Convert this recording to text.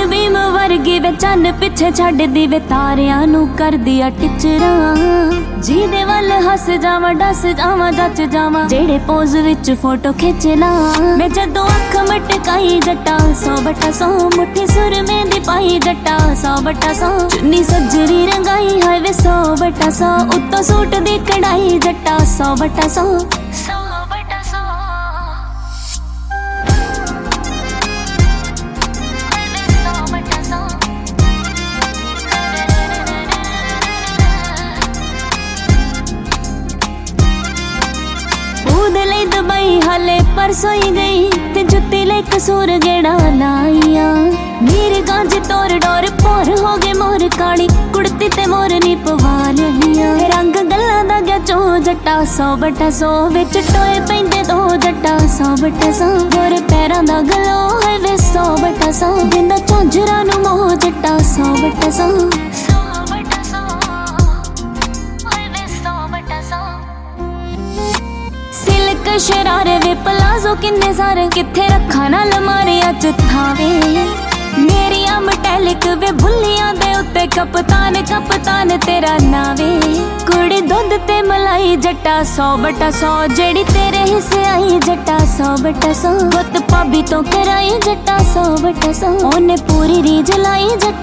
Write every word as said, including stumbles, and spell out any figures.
beam वर्गी वे चन्न पिछे छड्ड दी वे तारियां नू कर दिया टिचरा जीदे वल हस जावा डस जावा जच जावा जेड़े पोज विच फोटो खिंचना मैं जदों अख मटकाई जट्टा सौ बटा सौ मुट्ठी सुर में दी पाई जट्टा सौ बटा सौ चुन्नी सजरी रंगाई है वे सौ बटा सौ उत्तों सूट दी कढ़ाई जट्टा सौ बटा सौ दबाई हाले परसों ही गई ते जुत्ती ले कसूर गेड़ा लाइया मेरे गांज तोर डोर पोर हो गए मोर काली कुड़ती ते मोर नी पवा लिया रंग गल्ला दा गया चो जट्टा सौ बटा सौ विच टोए पैंदे दो जट्टा सौ बटा सौ गोरे पैरां दा गलो है वे सौ बटा सौ दिंदा झांजरा नू मोह जट्टा सौ बटा सौ शरारे वे पलाजो किन्ने सारे किथे रखा ना लमारे अच थावे मेरिया मटैलिक वे भुल्लियां दे उत्ते कपतान कपतान तेरा नावे कुड़ी दुध ते मलाई जट्टा सौ बटा सौ जेड़ी तेरे हिस्से आई जट्टा सौ बटा सौ पुत भाभी तो कराई जट्टा सौ बटा सौ ओने पूरी रीझ लाई जट्टा